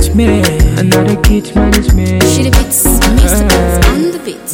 me. Another kid man is me. She the beats, Mr. Beats on the beat.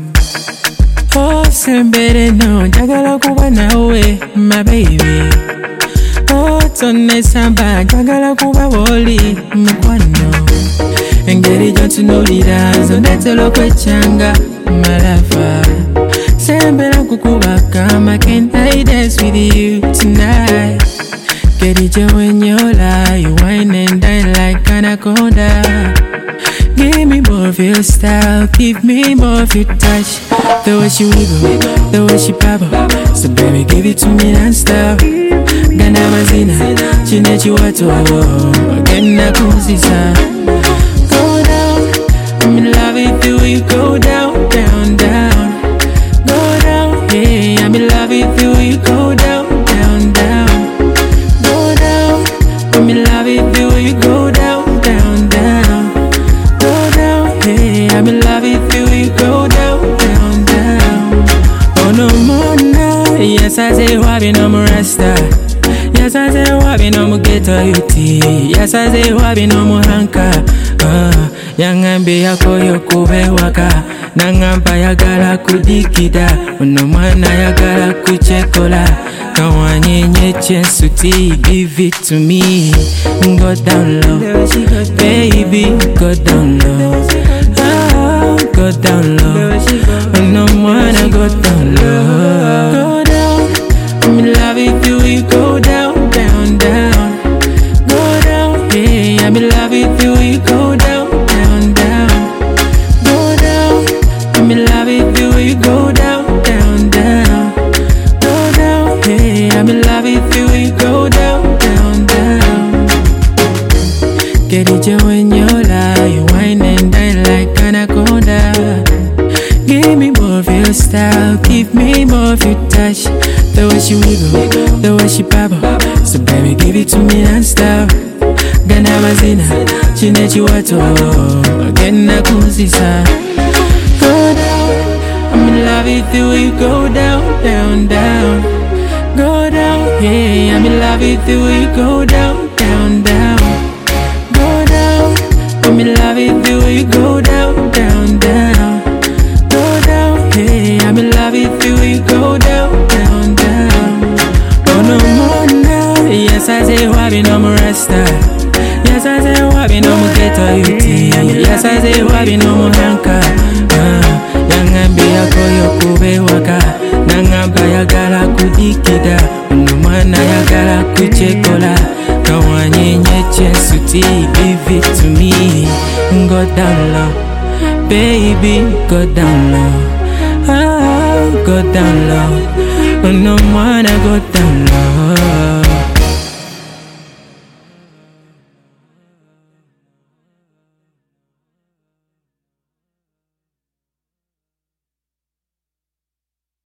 Oh, sembere no, jagala kuba nawe, my baby. Oh, tonne samba, jagala kuba woli, mukwano. Engeri jontu no liras, ondetelo kwechanga, my lover. Sembera kukubaka, I can't dance with you tonight. Get it when you lie, you whine and dine like anaconda. Give me more of your style, give me more of your touch. The way she wiggle, the way she bubble. So baby, give it to me non-stop. Gana mazina, chinechi watu Gana kuzisa. Go down, I'm in love with you, you go down, down, down. Go down, yeah, I'm in love with you, you go down, down, down. Go down, I'm in love with you, you go down, down, down. Go down, hey, I'm in love with you, you go down, down, down. Oh no more now, yes I say wabi no more rasta. Yes I say wabi no more ghetto yuti. Yes I say wabi no more hanka. Yangambi yako yokuwe waka. Nangamba yagala kudikida. Unomana yagala kuchekola. Kawanyenye chensuti, give it to me. Go down low, baby, go down low. Oh, go down low. No wanna go down low. Go down, I'm in love with you, you go down, down, down. Go down, yeah, I'm in love with you, you go down, down, down. Go down, I'm in love with you, you go down, down, down. Go down, hey, I'm in love with you, you go down, down, down. Get it when you lie, you whine and dine like anaconda. Give me more of your style, give me more of your touch. The way she wiggle, the way she bubble. So baby, give it to me non-stop. Gana mazina, chinechi watu Gana kuzisa. Go down, I'm in love with you, you go down, down, down. Go down, yeah, I'm in love with you, you go down, down, down. Go down, I'm in love with you, you go down, down, down. Go down, hey, I'm in love with you, you go down, down, down. Oh no more now, yes I say wabi no more rasta. Yes I say wabi no more ghetto yuti. Yes I say wabi no more hanka. Yangambi yako yokuwe waka. Nangamba yagala kudikida. Unomana yagala kuchekola. Kawanyenye chensuti, give it to me. Go down low, baby, go down low. Oh, go down low.